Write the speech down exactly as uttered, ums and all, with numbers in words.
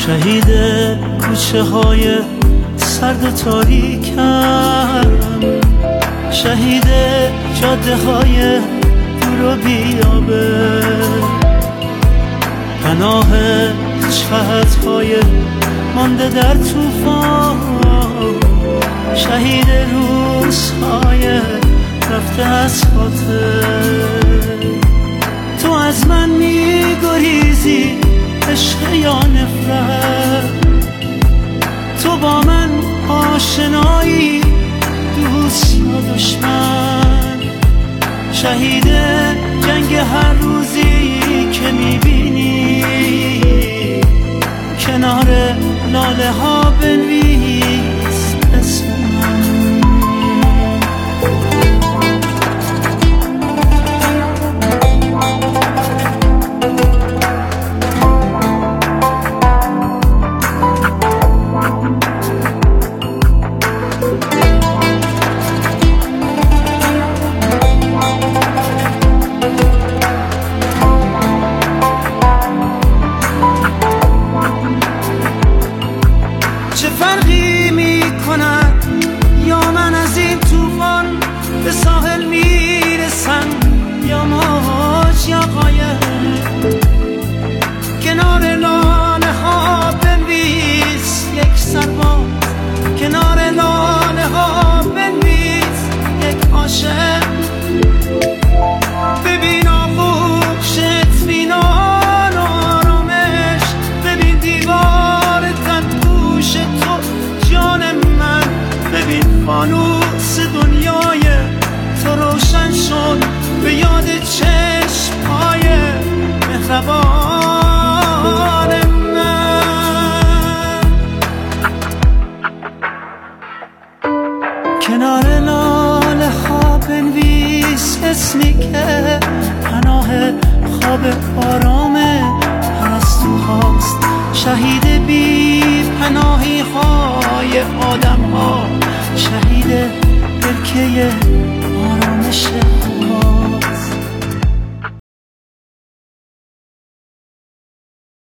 شهید کوچه های سرد تاریکم، شهید جاده های دور و بیابه، پناه چهت‌های مانده در طوفان، شهید روزهای رفته از خاطر. تو از من میگریزی عشق یا نفرت، تو با من آشنایی دوست یا دشمن، شهید جنگ هر روزی که میبینی کنار لاله ها بنویس اسم من. چه فرقی میکند یا من از این طوفان به ساحل میرسم یا موج یا قایق، کنار لاله ها بنویس یک سرباز، کنار لاله ها بنویس یک عاشق. ببین آغوش اطمینان و آرامش، ببین دیوار تنگوش تو جان من، ببین فانوس دنیای تو روشن شد به یاد چشم‌های مهربان من. کنار لاله ها بنویس اسمی که پناه خواب آرام پرستو هاست، شهید بی پناهی های آدم ها، شهید برکه